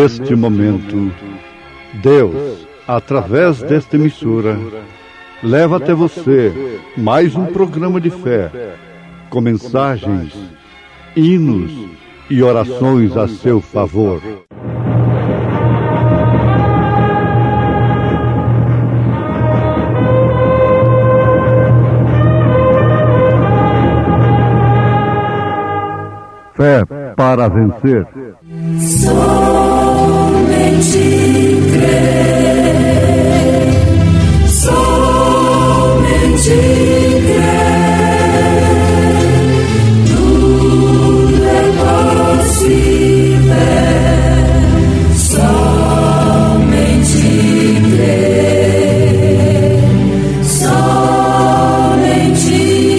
neste momento, Deus, através desta emissora, leva até você mais um programa de fé, com mensagens, hinos e orações a seu favor. Fé para vencer. Somente crer, somente crer, tudo é possível, somente crer, somente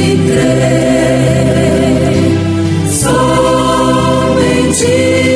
crer, somente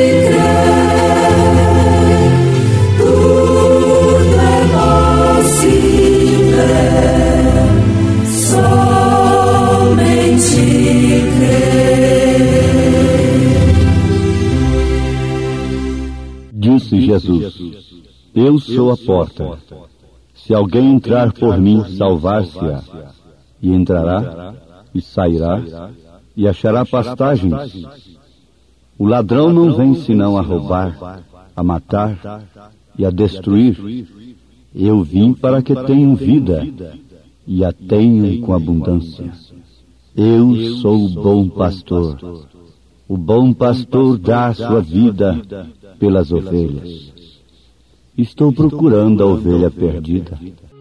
Disse Jesus: Eu sou a porta. Se alguém entrar por mim, salvar-se-á. E entrará, e sairá, e achará pastagens. O ladrão não vem senão a roubar, a matar e a destruir. Eu vim para que tenham vida, e a tenham com abundância. Eu sou o bom pastor. O bom pastor dá a sua vida pelas ovelhas. Estou procurando a ovelha perdida.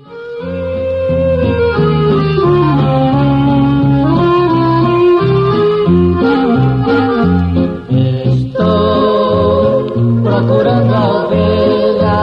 Estou procurando a ovelha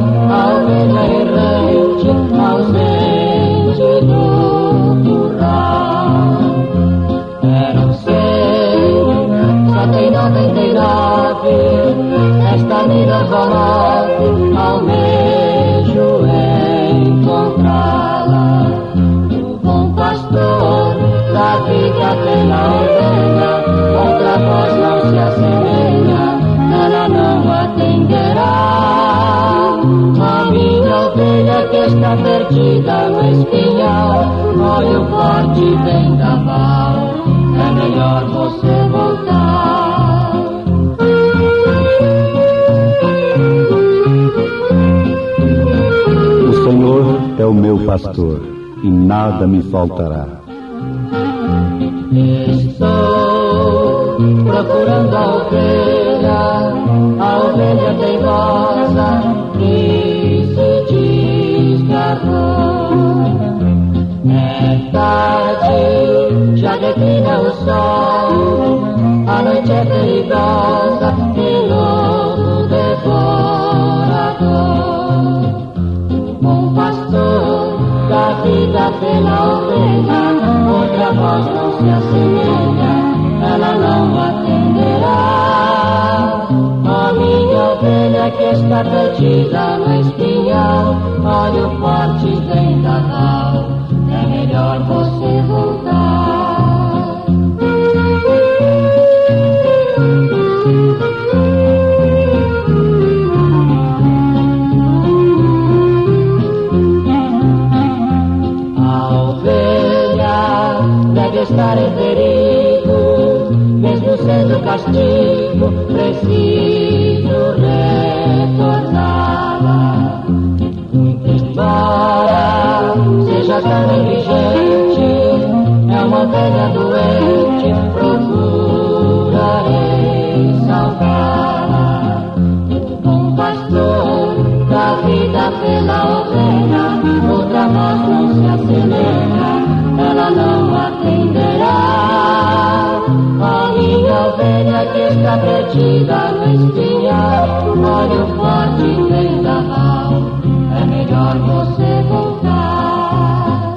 errante, ausente do curral. Era um cego, só tem 99. Esta vida volante, almejo encontrá-la. O bom pastor dá vida pela ovelha, outra voz não se assemelha, ela não atenderá. A minha ovelha que está perdida no espinhal, olha o forte vendaval, é melhor você voltar. O Senhor é o meu pastor, e nada me faltará. Estou procurando a ovelha teimosa que se desgarrou. É tarde, já declina o sol, a noite é perigosa, que lobo devorador. O bom pastor dá vida pela ovelha, outra voz não se assemelha, ela não atenderá. A minha ovelha que está perdida no espinhal, olha o forte vendaval, é melhor você voltar. Estar em perigo, mesmo sendo castigo, preciso retorná-la. Embora seja tão negligente, é uma ovelha doente, procurarei salvá-la. O bom pastor dá vida pela ovelha, outra voz não se assemelha, ela não atenderá. A minha ovelha que está perdida no espinhal, olha o forte vendaval, é melhor você voltar.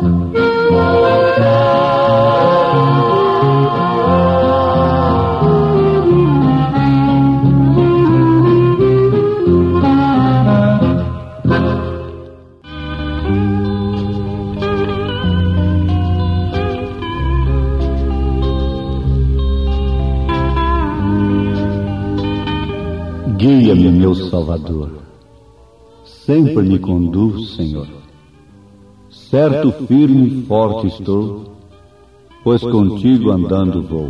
Guia-me, meu Salvador. Sempre me conduz, Senhor. Certo, firme e forte estou, pois contigo andando vou.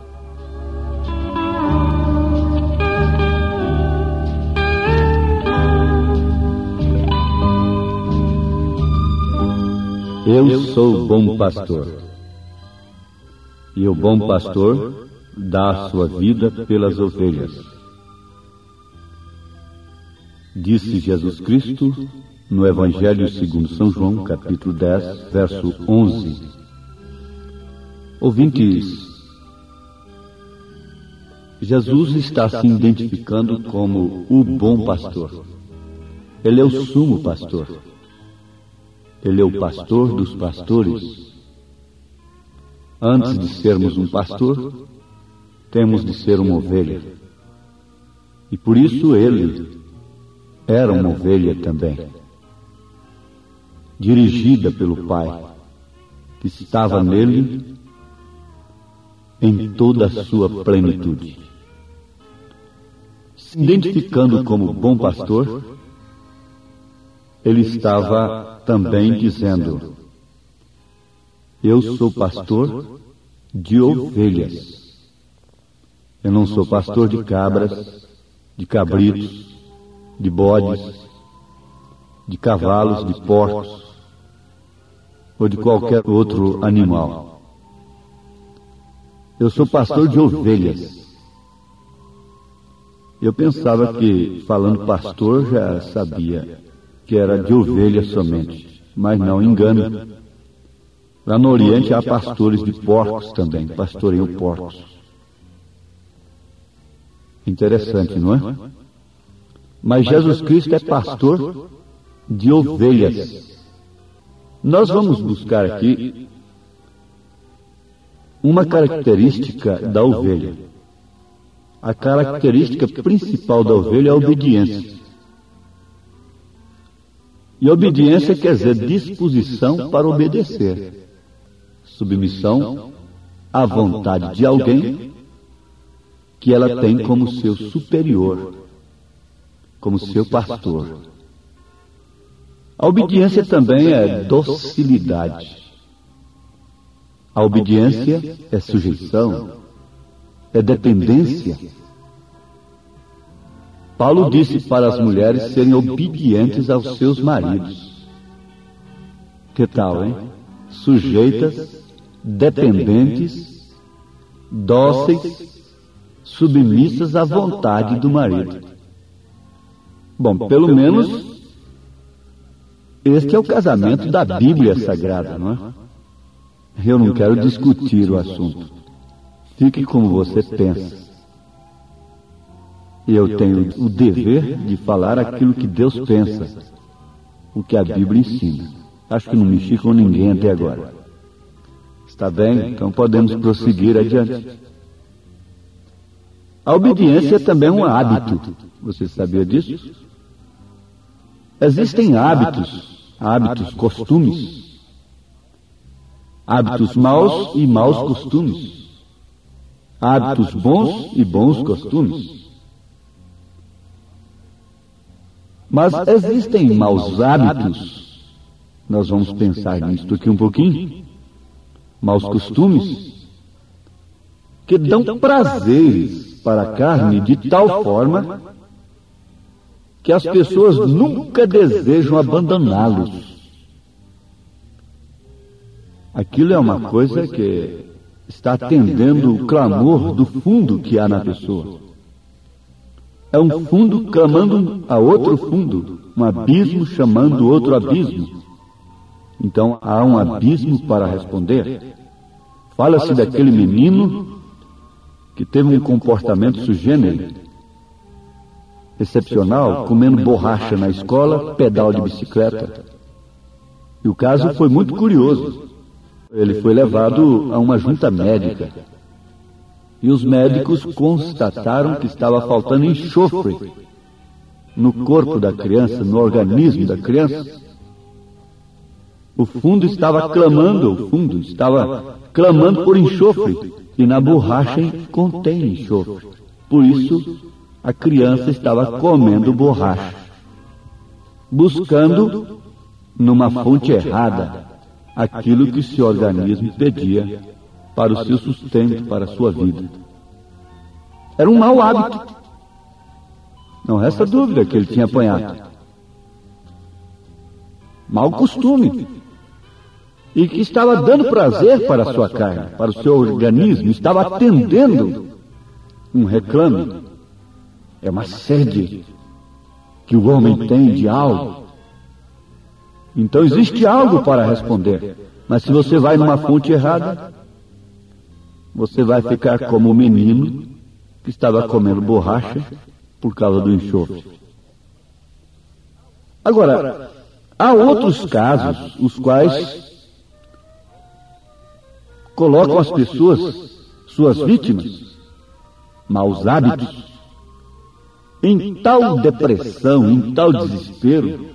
Eu sou o bom pastor, e o bom pastor dá a sua vida pelas ovelhas. Disse Jesus Cristo no Evangelho segundo São João, capítulo 10, verso 11. Ouvintes, Jesus está se identificando como o bom pastor. Ele é o sumo pastor. Ele é o pastor dos pastores. Antes de sermos um pastor, temos de ser uma ovelha. E por isso ele era uma ovelha também, dirigida pelo Pai, que estava nele em toda a sua plenitude. Se identificando como bom pastor, ele estava também dizendo: eu sou pastor de ovelhas. Eu não sou pastor de cabras, de cabritos, de bodes, de cavalos, de porcos ou de qualquer outro animal. Eu sou pastor de ovelhas. Eu pensava que, falando pastor, já sabia que era de ovelhas somente, mas não, engano. Lá no Oriente há pastores de porcos também, pastoreiam porcos. Interessante, não é? Mas Jesus Cristo é pastor de ovelhas. Nós vamos buscar aqui uma característica da ovelha. A característica principal da ovelha é a obediência. E obediência quer dizer disposição para obedecer. Submissão à vontade de alguém que ela tem como seu superior, como seu pastor. A obediência também é docilidade. A obediência é sujeição, é dependência. Paulo disse para as mulheres serem obedientes aos seus maridos. Que tal, hein? Sujeitas, dependentes, dóceis, submissas à vontade do marido. Bom, pelo menos este é o casamento da Bíblia Sagrada, não é? Eu não quero discutir o assunto. Fique como você pensa. Eu tenho o dever de falar aquilo que Deus pensa, o que a Bíblia ensina. Acho que não mexi com ninguém até agora. Está bem? Então podemos prosseguir adiante. A obediência também é um hábito. Você sabia disso? Existem hábitos, costumes. Hábitos maus e maus costumes. Hábitos bons e bons costumes. Mas existem maus hábitos, nós vamos pensar nisto aqui um pouquinho, maus costumes, que dão prazeres para a carne de tal forma que as pessoas nunca desejam abandoná-los. Aquilo é uma coisa que está atendendo o clamor do fundo que há na pessoa. É um fundo clamando a outro fundo, um abismo chamando outro abismo. Então há um abismo para responder. Fala-se daquele menino que teve um comportamento sui generis, excepcional, comendo borracha na escola, pedal de bicicleta. E o caso foi muito curioso. Ele foi levado a uma junta médica. E os médicos constataram que estava faltando enxofre no corpo da criança, no organismo da criança. O fundo estava clamando por enxofre, e na borracha contém enxofre. Por isso, a criança estava comendo borracha, buscando, numa fonte errada, aquilo que seu organismo pedia para o seu sustento, para a sua vida. Era um mau hábito. Não resta dúvida que ele tinha apanhado. Mau costume. E que estava dando prazer para a sua carne, para o seu organismo, estava atendendo um reclame. É uma sede que o homem tem de algo. Então existe algo para responder. Mas se você vai numa fonte errada, você vai ficar como o menino que estava comendo borracha por causa do enxofre. Agora, há outros casos, os quais colocam as pessoas, suas vítimas, maus hábitos, em tal depressão, em tal desespero,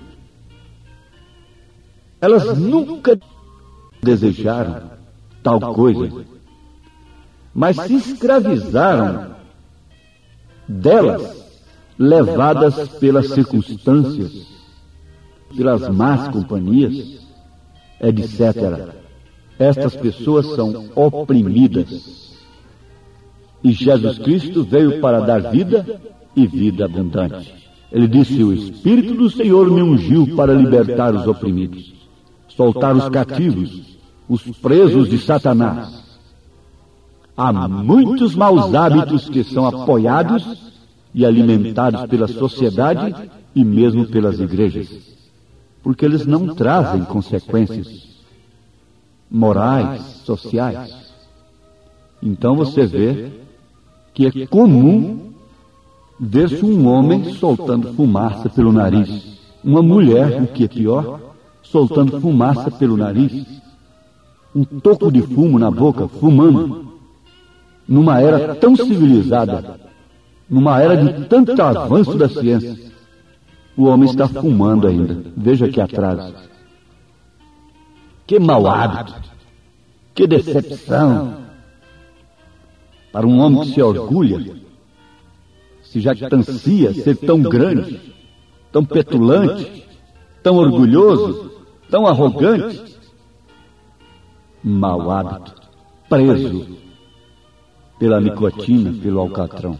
elas nunca desejaram tal coisa, mas se escravizaram delas, levadas pelas circunstâncias, pelas más companhias, etc. Estas pessoas são oprimidas. E Jesus Cristo veio para dar vida e vida abundante. Ele disse: o Espírito do Senhor me ungiu para libertar os oprimidos, soltar os cativos, os presos de Satanás. Há muitos maus hábitos que são apoiados e alimentados pela sociedade e mesmo pelas igrejas, porque eles não trazem consequências morais, sociais. Então você vê que é comum ver-se um homem soltando fumaça pelo nariz, uma mulher, o que é pior, soltando fumaça pelo nariz, um toco de fumo na boca, fumando, numa era tão civilizada, numa era de tanto avanço da ciência, o homem está fumando ainda. Veja que atraso. Que mau hábito, que decepção para um homem que se orgulha, se jactancia ser tão grande, tão petulante, tão orgulhoso, tão arrogante. Mau hábito, preso pela nicotina, pelo alcatrão.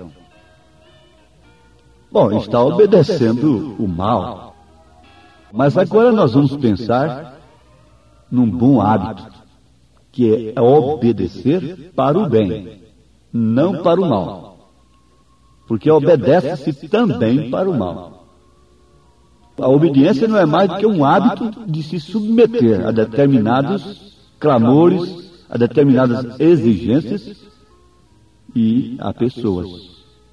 Bom, está obedecendo o mal. Mas agora nós vamos pensar num bom hábito, que é obedecer para o bem, não para o mal. Porque obedece-se também para o mal. A obediência não é mais do que um hábito de se submeter a determinados clamores, a determinadas exigências e a pessoas.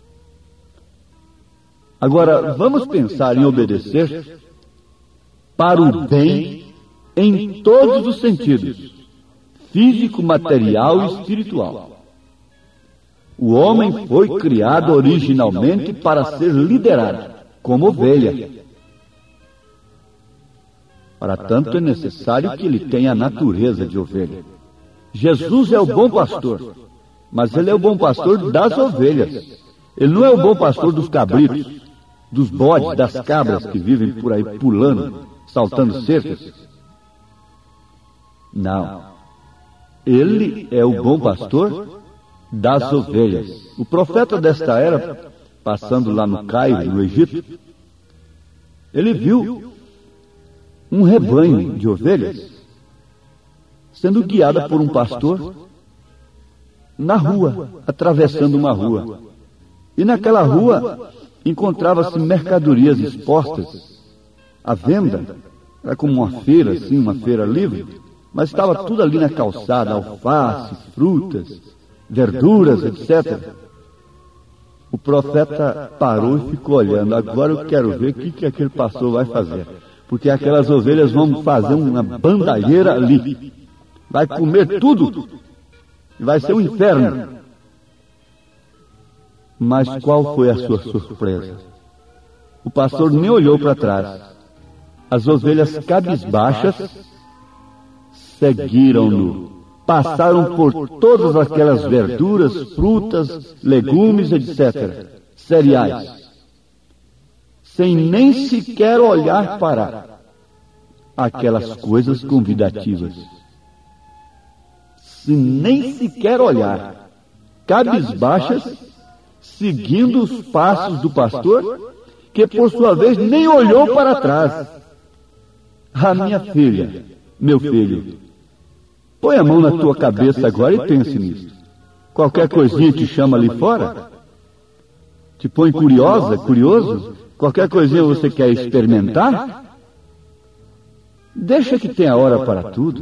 Agora, vamos pensar em obedecer para o bem em todos os sentidos, físico, material e espiritual. O homem foi criado originalmente para ser liderado, como ovelha. Para tanto, é necessário que ele tenha a natureza de ovelha. Jesus é o bom pastor, mas ele é o bom pastor das ovelhas. Ele não é o bom pastor dos cabritos, dos bodes, das cabras que vivem por aí pulando, saltando cercas. Não. Ele é o bom pastor das ovelhas. O profeta desta era, passando lá no Cairo, no Egito, ele viu um rebanho de ovelhas sendo guiada por um pastor na rua, atravessando uma rua. E naquela rua encontrava-se mercadorias expostas à venda. Era como uma feira, assim, uma feira livre, mas estava tudo ali na calçada, alface, frutas, verduras, etc. O profeta parou e ficou olhando. Agora eu quero ver o que aquele pastor vai fazer, porque aquelas ovelhas vão fazer uma bandalheira ali, vai comer tudo, e vai ser um inferno. Mas qual foi a sua surpresa? O pastor nem olhou para trás. As ovelhas cabisbaixas seguiram-no. Passaram por todas aquelas verduras, frutas, legumes, etc. cereais, sem nem sequer olhar para aquelas coisas convidativas. Se nem sequer olhar, cabisbaixas, seguindo os passos do pastor, que por sua vez nem olhou para trás. Ah, minha filha, meu filho, põe a mão na tua cabeça agora e pense nisso. Qualquer coisinha te chama ali fora? Te põe curiosa, curioso? Qualquer coisinha você quer experimentar? Deixa que tenha hora para tudo.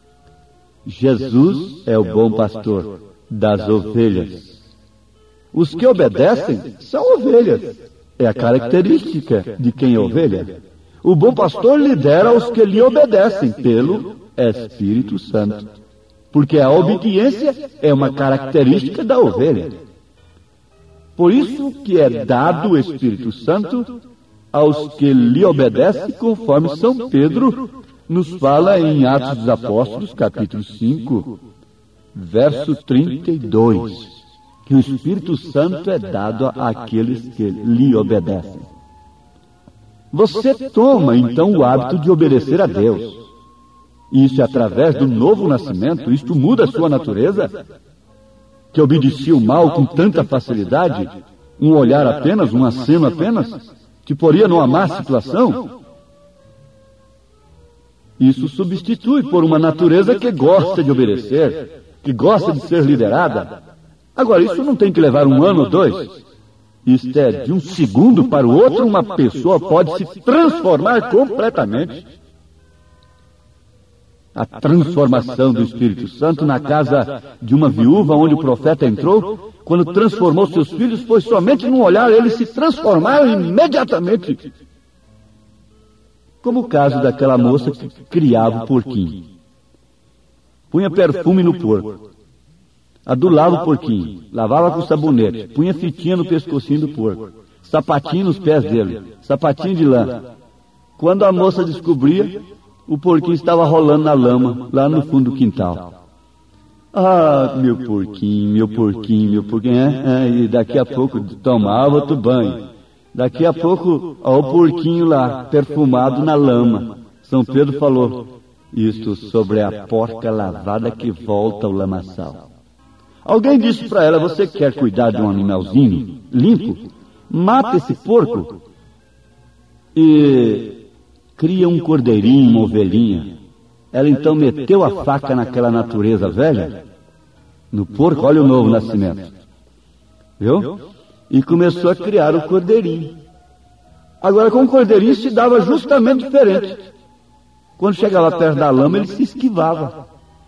Jesus é o bom pastor das ovelhas. Os que obedecem são ovelhas. É a característica de quem é ovelha. O bom pastor lidera os que lhe obedecem pelo Espírito Santo. Porque a obediência é uma característica da ovelha. Por isso que é dado o Espírito Santo aos que lhe obedecem, conforme São Pedro nos fala em Atos dos Apóstolos, capítulo 5, verso 32, que o Espírito Santo é dado àqueles que lhe obedecem. Você toma, então, o hábito de obedecer a Deus. Isso é através do novo nascimento, isto muda a sua natureza, que obedecia o mal com tanta facilidade, um olhar apenas, um aceno apenas, te poria numa má situação. Isso substitui por uma natureza que gosta de obedecer, que gosta de ser liderada. Agora, isso não tem que levar 1 ano ou 2. Isto é, de um segundo para o outro, uma pessoa pode se transformar completamente. A transformação do Espírito Santo na casa de uma viúva onde o profeta entrou, quando transformou seus filhos, foi somente num olhar, eles se transformaram imediatamente. Como o caso daquela moça que criava o porquinho. Punha perfume no porco, adulava o porquinho, lavava com sabonete, punha fitinha no pescocinho do porco, sapatinho nos pés dele, sapatinho de lã. Quando a moça descobria, o porquinho estava rolando na lama, lá no fundo do quintal. Ah, meu porquinho, meu porquinho, meu porquinho. E daqui a pouco tomava outro banho. Daqui a pouco, ó, o porquinho lá, perfumado na lama. São Pedro falou, isto sobre a porca lavada que volta ao lamaçal. Alguém disse para ela, você quer cuidar de um animalzinho limpo? Mata esse porco e cria um cordeirinho, uma ovelhinha. Ela então meteu a faca naquela natureza velha, no porco, olha o novo nascimento. Viu? E começou a criar o cordeirinho. Agora, com o cordeirinho se dava justamente diferente. Quando chegava perto da lama, ele se esquivava.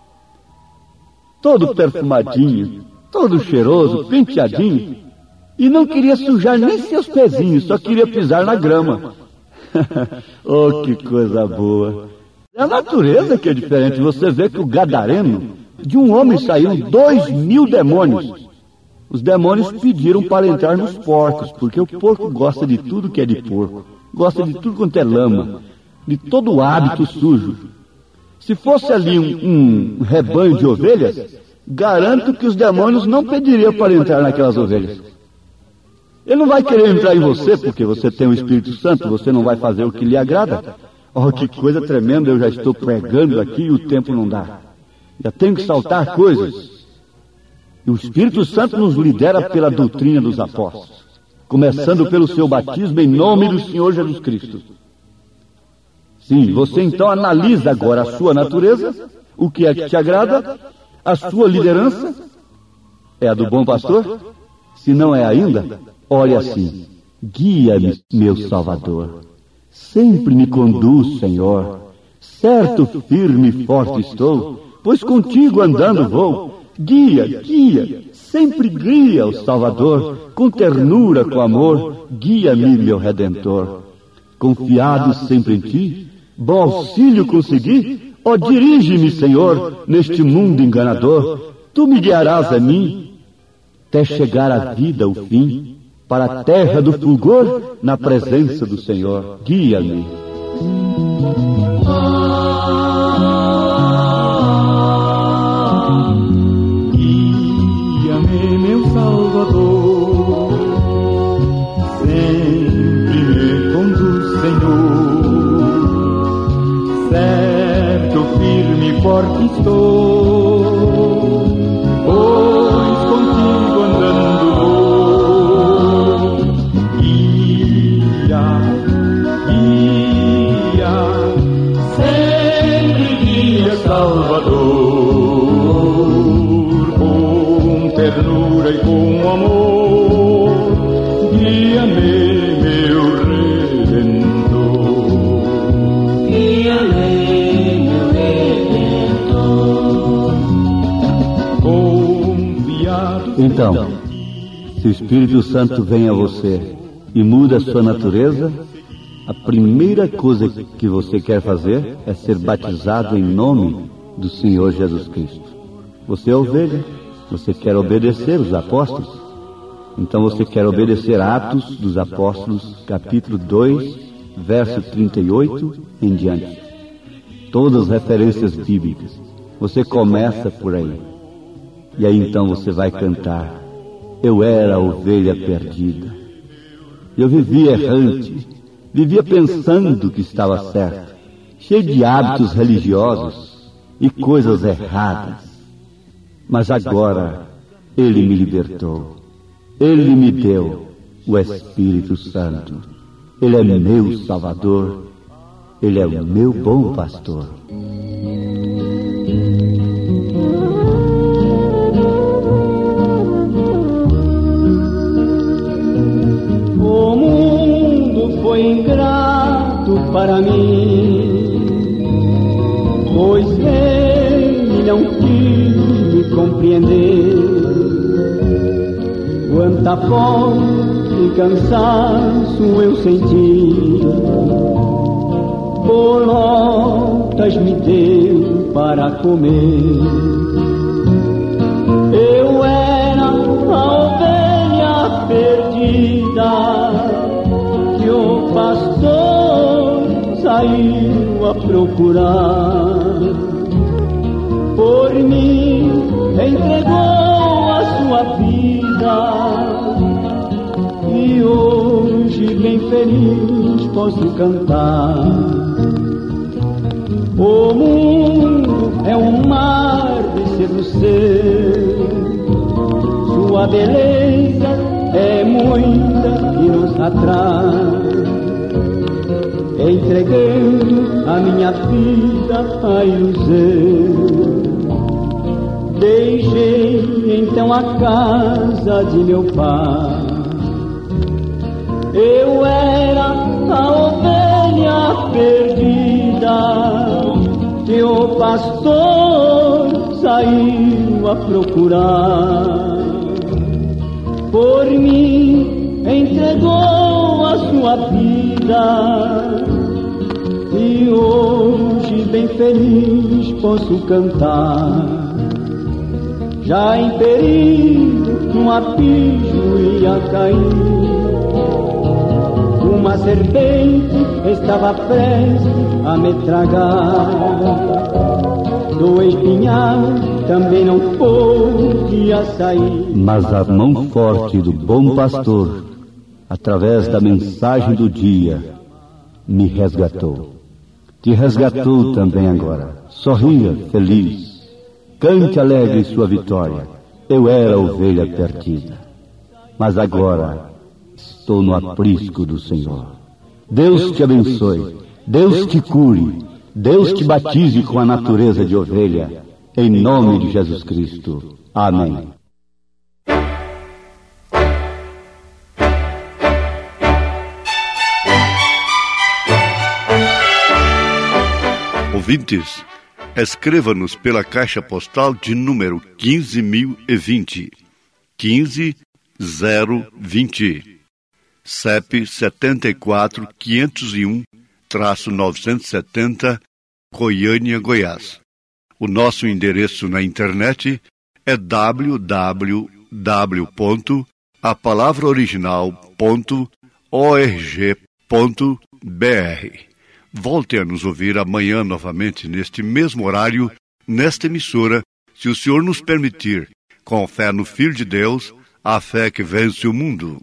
Todo perfumadinho, todo cheiroso, penteadinho. E não queria sujar nem seus pezinhos, só queria pisar na grama. Oh, que coisa boa. É a natureza que é diferente. Você vê que o gadareno, de um homem saíram 2.000 demônios. Os demônios pediram para entrar nos porcos, porque o porco gosta de tudo que é de porco. Gosta de tudo quanto é lama, de todo o hábito sujo. Se fosse ali um rebanho de ovelhas, garanto que os demônios não pediriam para entrar naquelas ovelhas. Ele não vai querer entrar em você, porque você tem o Espírito Santo, você não vai fazer o que lhe agrada. Oh, que coisa tremenda, eu já estou pregando aqui e o tempo não dá. Já tenho que saltar coisas. E o Espírito Santo nos lidera pela doutrina dos apóstolos, começando pelo seu batismo em nome do Senhor Jesus Cristo. Sim, você então analisa agora a sua natureza, o que é que te agrada, a sua liderança é a do bom pastor? Se não é ainda, olhe assim, guia-me, meu Salvador, sempre me conduz, Senhor, certo, firme e forte estou, pois contigo andando vou. Guia, guia, sempre guia o Salvador, com ternura, com amor, guia-me, meu Redentor. Confiado sempre em ti, bom auxílio consegui, ó dirige-me, Senhor, neste mundo enganador, tu me guiarás a mim, até chegar à vida, o fim, para a terra do fulgor, na presença do Senhor, guia-me. Meu Salvador, forte estou, pois contigo andando vou. Guia, guia, sempre guia Salvador, com ternura e com amor, guia-me, meu Redentor. Guia-me, meu Redentor. Confiado. Então, se o Espírito Santo vem a você e muda a sua natureza, a primeira coisa que você quer fazer é ser batizado em nome do Senhor Jesus Cristo. Você é ovelha, você quer obedecer os apóstolos, então você quer obedecer Atos dos Apóstolos, capítulo 2, verso 38 em diante. Todas as referências bíblicas. Você começa por aí. E aí então você vai cantar: eu era a ovelha perdida. Eu vivia errante, vivia pensando que estava certo, cheio de hábitos religiosos e coisas erradas. Mas agora Ele me libertou. Ele me deu o Espírito Santo. Ele é meu Salvador. Ele é o meu bom pastor. O mundo foi ingrato para mim, pois ele não quis me compreender. Quanta fome e cansaço eu senti, bolotas me deu para comer. Eu era a ovelha perdida que o pastor saiu a procurar. Por mim entregou a sua vida, e hoje bem feliz posso cantar. O mundo é um mar de sedução, sua beleza é muita e nos atrai. Entreguei a minha vida à ilusão, deixei então a casa de meu pai. Eu era a ovelha perdida que o pastor saiu a procurar. Por mim entregou a sua vida, e hoje bem feliz posso cantar. Já em perigo um apiju ia cair, uma serpente estava prestes a me tragar. Do espinhal também não podia sair. Mas a mão forte do bom pastor, através da mensagem do dia, me resgatou. Te resgatou também agora. Sorria, feliz. Cante alegre sua vitória. Eu era a ovelha perdida, mas agora estou no aprisco do Senhor. Deus te abençoe. Deus te cure. Deus te batize com a natureza de ovelha. Em nome de Jesus Cristo. Amém. Ouvintes, escreva-nos pela caixa postal de número 15.020, 15020, CEP 74.501-970, Goiânia, Goiás. O nosso endereço na internet é www.apalavraoriginal.org.br. Volte a nos ouvir amanhã novamente neste mesmo horário, nesta emissora, se o Senhor nos permitir, com fé no Filho de Deus, a fé que vence o mundo.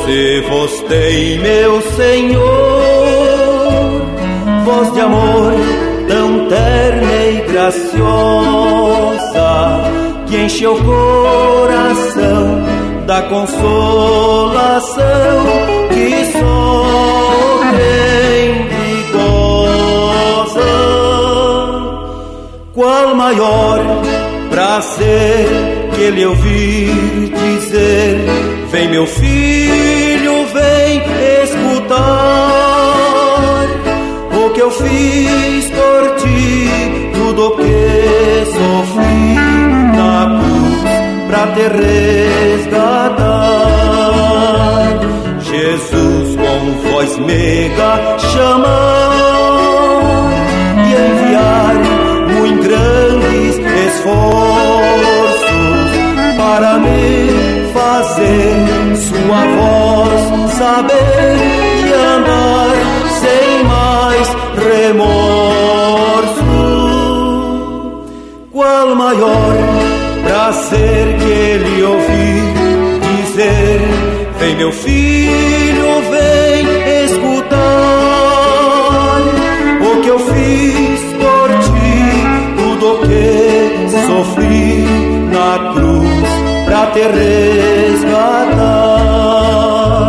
Doce voz tem, meu Senhor, voz de amor tão terna e graciosa, que enche o coração da consolação que só crente goza. Qual maior prazer que ele ouvir dizer: vem meu filho, vem escutar o que eu fiz por ti, tudo o que sofri na cruz pra te resgatar. Jesus com voz meiga chamar e enviar muito grandes esforços para me fazer sua voz saber e andar sem mais remorso. Qual maior prazer que ele ouvir dizer: vem meu filho, vem escutar o que eu fiz por ti, tudo o que sofri na cruz pra te resgatar.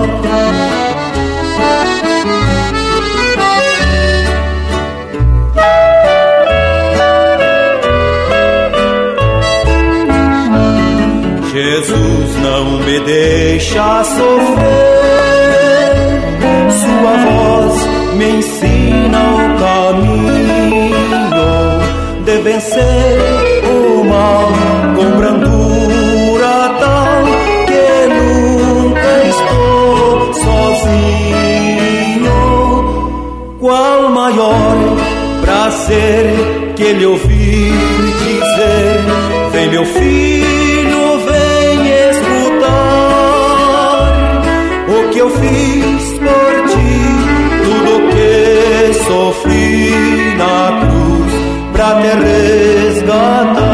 Jesus não me deixa sofrer, sua voz me ensina o caminho de vencer o mal com brandura tal que nunca estou sozinho. Qual maior prazer que ele ouvir dizer: vem meu filho, vem escutar o que eu fiz por ti, tudo o que sofri na cruz pra te resgatar.